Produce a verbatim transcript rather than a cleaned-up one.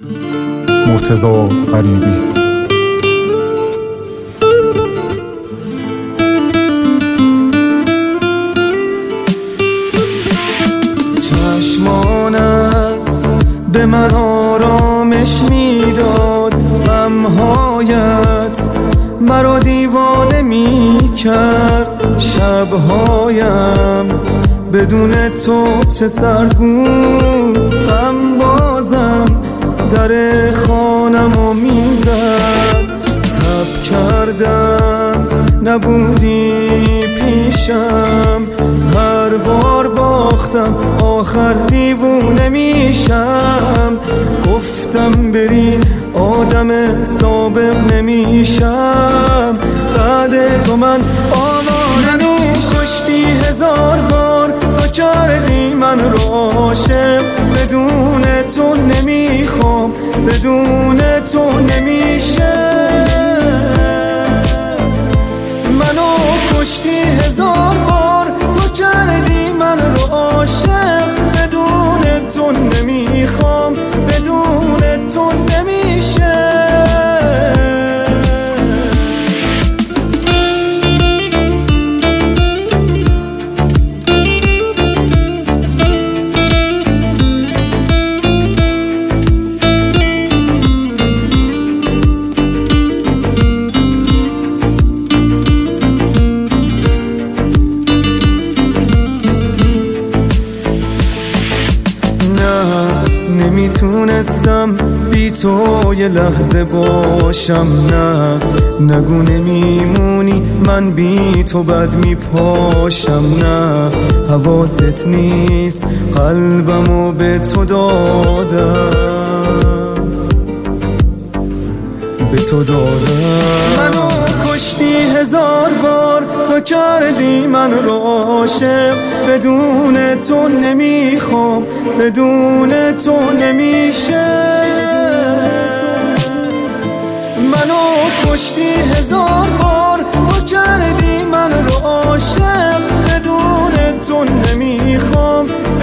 مرتضی غریبی. چشمانت به من آرامش میداد، غمهایت مرا دیوانه میکرد. شبهایم بدون تو چه سرد بود، غم بازم در خانمو میزد. تب کردم نبودی پیشم، هر بار باختم آخر دیوونه میشم. گفتم بری آدم سابق نمیشم، بعد تو من آواره کشتی هزار بار، تو کردی من رو عاشق. بدون تو نمیخوام، بدون تو نمیشه. منو کشتی هزار بار، تو کردی من رو عاشق. بدون تو نمیخوام، بدون تو نمیشه. نمیتونستم بی تو یه لحظه باشم. نه نگو نمیمونی، من بی تو بد میپاشم. نه حواست نیست قلبمو به تو دادم، به تو دادم. منو کشتی هزار بار، تو کردی من رو عاشق. بدون تو نمیخوام، بدون تو نمیشه. منو کشتی هزار بار، تو کردی من رو عاشق. بدون تو نمیخوام،